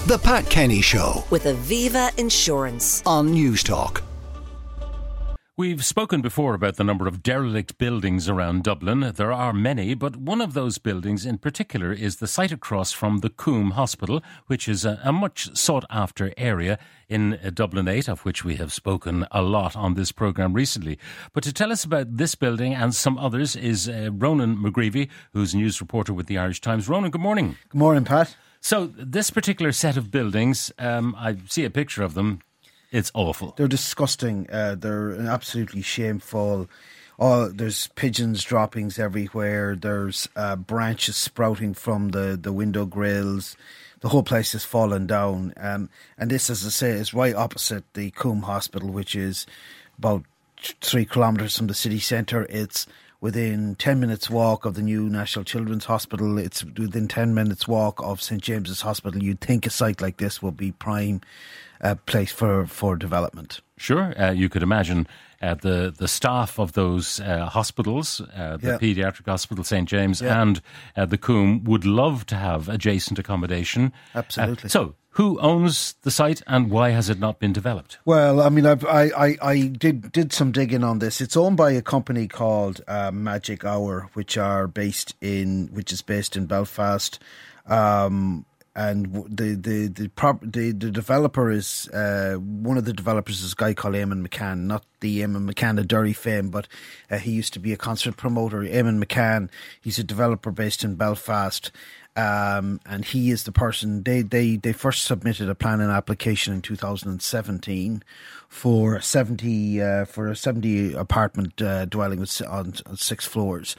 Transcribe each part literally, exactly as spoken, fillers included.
The Pat Kenny Show with Aviva Insurance on Newstalk. We've spoken before about the number of derelict buildings around Dublin. There are many, but one of those buildings in particular is the site across from the Coombe Hospital, which is a, a much sought-after area in uh, Dublin eight, of which we have spoken a lot on this programme recently. But to tell us about this building and some others is uh, Ronan McGreevy, who's a news reporter with the Irish Times. Ronan, good morning. Good morning, Pat. So this particular set of buildings, um, I see a picture of them. It's awful. They're disgusting. Uh, they're absolutely shameful. Oh, there's pigeons droppings everywhere. There's uh, branches sprouting from the, the window grills. The whole place has fallen down. Um, and this, as I say, is right opposite the Coombe Hospital, which is about three kilometres from the city centre. It's within ten minutes walk of the new National Children's Hospital. It's within ten minutes walk of St James's Hospital. You'd think a site like this would be prime uh, place for, for development. Sure. Uh, you could imagine uh, the, the staff of those uh, hospitals, uh, the yeah. Paediatric Hospital, St James yeah. and uh, the Coombe, would love to have adjacent accommodation. Absolutely. Uh, so, who owns the site and why has it not been developed? Well, I mean, I've, I, I, I did did some digging on this. It's owned by a company called uh, Magic Hour, which are based in which is based in Belfast, um, and the the the, prop, the the developer is uh, one of the developers is a guy called Eamon McCann, not the Eamon McCann of Derry fame, but uh, he used to be a concert promoter. Eamon McCann, he's a developer based in Belfast. Um, and he is the person, they, they, they first submitted a planning application in two thousand seventeen for seventy, uh, for a seventy apartment, uh, dwelling with, on, on six floors.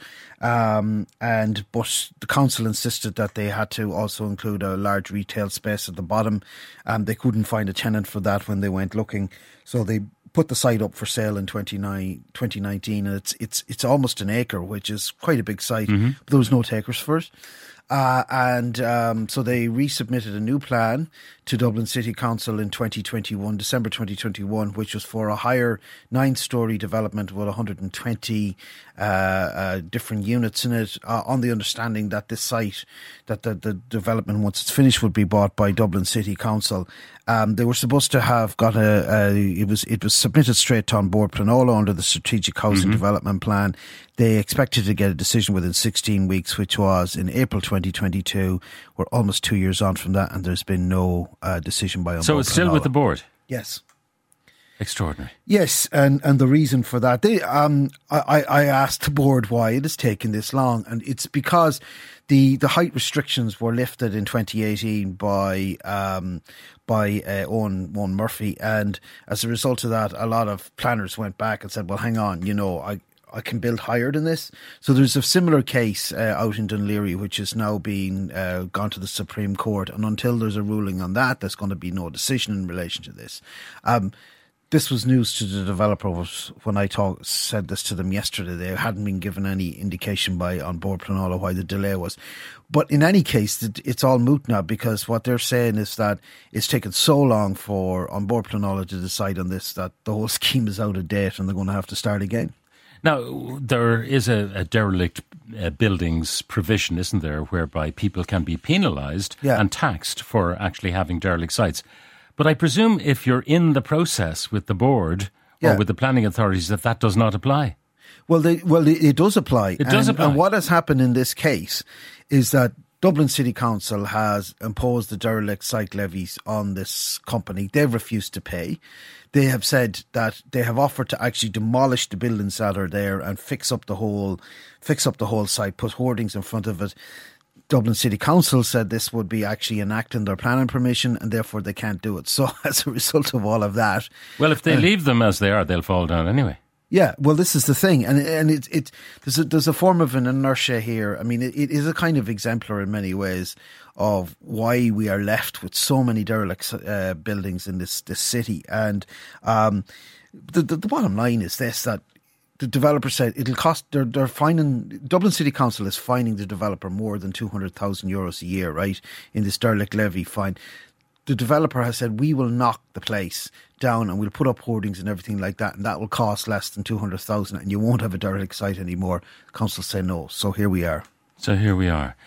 Um, and, but the council insisted that they had to also include a large retail space at the bottom. Um, they couldn't find a tenant for that when they went looking. So they put the site up for sale in twenty nineteen, and it's, it's, it's almost an acre, which is quite a big site. Mm-hmm. But there was no takers for it. Uh, and um, so they resubmitted a new plan to Dublin City Council in twenty twenty-one, December twenty twenty-one, which was for a higher nine-storey development with one hundred twenty uh, uh, different units in it, uh, on the understanding that this site, that the, the development, once it's finished, would be bought by Dublin City Council. Um, they were supposed to have got a, a it was it was submitted straight to An Bord Pleanála under the Strategic Housing mm-hmm. Development Plan. They expected to get a decision within sixteen weeks, which was in April twenty twenty-two. We're almost two years on from that, and there's been no uh, decision by An Bord So it's still Pleanála. with the board? Yes. Extraordinary. Yes, and, and the reason for that, they, um, I, I asked the board why it has taken this long, and it's because the, the height restrictions were lifted in twenty eighteen by um, by uh, Owen, Owen Murphy, and as a result of that, a lot of planners went back and said, well, hang on, you know, I I can build higher than this. So there's a similar case uh, out in Dun Laoghaire, which is now being uh, gone to the Supreme Court, and until there's a ruling on that, there's going to be no decision in relation to this. Um, This was news to the developer when I talk, said this to them yesterday. They hadn't been given any indication by An Bord Pleanála why the delay was. But in any case, it's all moot now, because what they're saying is that it's taken so long for An Bord Pleanála to decide on this that the whole scheme is out of date and they're going to have to start again. Now, there is a, a derelict uh, buildings provision, isn't there, whereby people can be penalised yeah. and taxed for actually having derelict sites. But I presume if you're in the process with the board yeah. or with the planning authorities, that that does not apply. Well, they, well, it, it does apply. It does and, apply. And what has happened in this case is that Dublin City Council has imposed the derelict site levies on this company. They've refused to pay. They have said that they have offered to actually demolish the buildings that are there and fix up the whole, fix up the whole site, put hoardings in front of it. Dublin City Council said this would be actually enacting their planning permission, and therefore they can't do it. So as a result of all of that... Well, if they uh, leave them as they are, they'll fall down anyway. Yeah, well, this is the thing, and and it it there's a, there's a form of an inertia here. I mean, it, it is a kind of exemplar in many ways of why we are left with so many derelict uh, buildings in this this city. And um, the, the the bottom line is this: that the developer said it'll cost. They're they're fining. Dublin City Council is fining the developer more than two hundred thousand euros a year, right, in this derelict levy fine. The developer has said, we will knock the place down and we'll put up hoardings and everything like that, and that will cost less than two hundred thousand, and you won't have a derelict site anymore. The council say no. So here we are. So here we are.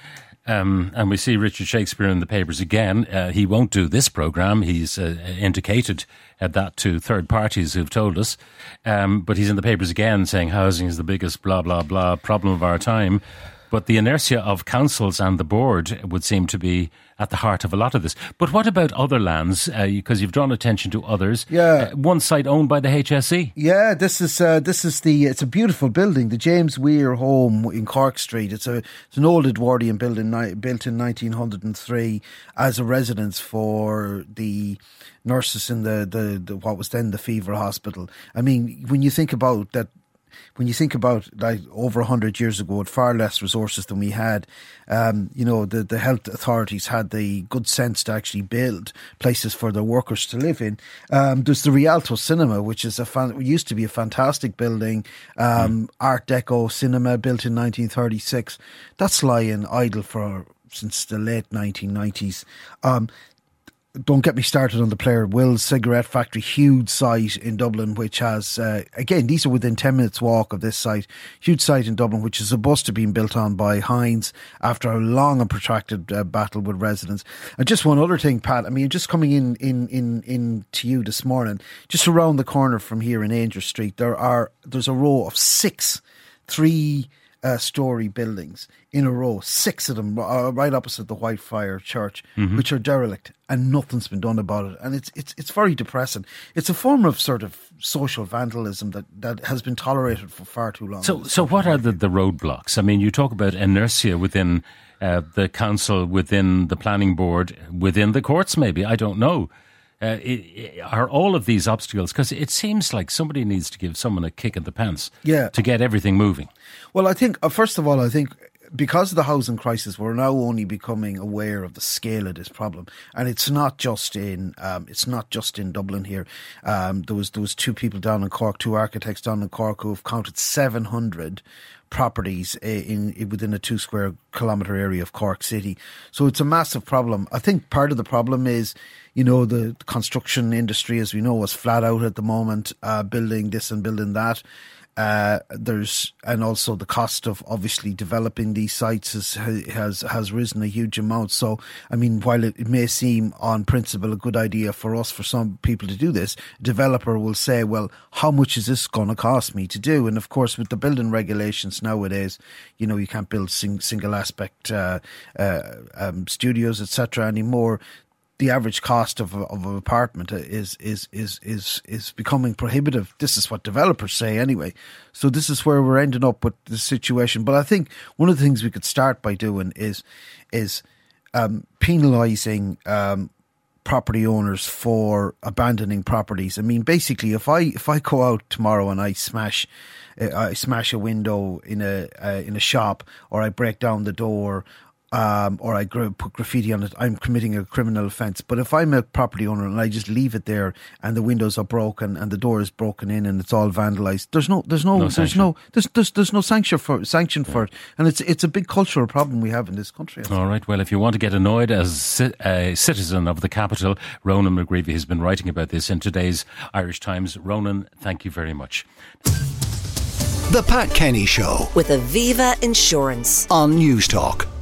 Um, and we see Richard Shakespeare in the papers again. Uh, he won't do this programme. He's uh, indicated uh, that to third parties who've told us. Um, but he's in the papers again saying housing is the biggest blah, blah, blah problem of our time. But the inertia of councils and the board would seem to be at the heart of a lot of this. But what about other lands? Because uh, you've drawn attention to others. Yeah, uh, one site owned by the H S E. Yeah, this is uh, this is the. It's a beautiful building, the James Weir Home in Cork Street. It's a it's an old Edwardian building ni- built in nineteen oh three as a residence for the nurses in the, the, the what was then the Fever Hospital. I mean, when you think about that. When you think about like over a hundred years ago, with far less resources than we had, um, you know, the, the health authorities had the good sense to actually build places for their workers to live in. Um, there's the Rialto Cinema, which is a fan, used to be a fantastic building, um, mm. Art Deco cinema built in nineteen thirty-six. That's lying idle for since the late nineteen nineties. Um, Don't get me started on the Player Will's Cigarette Factory, huge site in Dublin, which has, uh, again, these are within ten minutes walk of this site, huge site in Dublin, which is supposed to be built on by Heinz after a long and protracted uh, battle with residents. And just one other thing, Pat, I mean, just coming in, in, in, in to you this morning, just around the corner from here in Ainger Street, there are, there's a row of six, three, Uh, story buildings in a row, six of them uh, right opposite the Whitefriar Church, mm-hmm. which are derelict, and nothing's been done about it. And it's it's it's very depressing. It's a form of sort of social vandalism that, that has been tolerated for far too long. So, so what are the, the roadblocks? I mean, you talk about inertia within uh, the council, within the planning board, within the courts. Maybe I don't know. Uh, it, it, are all of these obstacles? Because it seems like somebody needs to give someone a kick in the pants yeah. to get everything moving. Well, I think, uh, first of all, I think because of the housing crisis, we're now only becoming aware of the scale of this problem. And it's not just in um, it's not just in Dublin here. Um, there was there was two people down in Cork, two architects down in Cork who have counted seven hundred properties in, in within a two square kilometre area of Cork City. So it's a massive problem. I think part of the problem is, you know, the construction industry, as we know, is flat out at the moment, uh, building this and building that. Uh, there's and also the cost of obviously developing these sites has has has risen a huge amount. So I mean, while it, it may seem on principle a good idea for us, for some people to do this, a developer will say, well, how much is this going to cost me to do? And of course, with the building regulations nowadays, you know, you can't build sing, single aspect uh, uh, um, studios, et cetera anymore. The average cost of, a, of an apartment is, is is is is becoming prohibitive. This is what developers say anyway. So this is where we're ending up with the situation. But I think one of the things we could start by doing is is um, penalising um, property owners for abandoning properties. I mean, basically, if I if I go out tomorrow and I smash uh, I smash a window in a uh, in a shop, or I break down the door, Um, or I gra- put graffiti on it, I'm committing a criminal offence. But if I'm a property owner and I just leave it there and the windows are broken and the door is broken in and it's all vandalised, there's no, there's no, no there's no, there's, there's, there's no sanction for sanction yeah. for it, and it's it's a big cultural problem we have in this country. All right. Well, if you want to get annoyed as a citizen of the capital, Ronan McGreevy has been writing about this in today's Irish Times. Ronan, thank you very much. The Pat Kenny Show with Aviva Insurance on News Talk.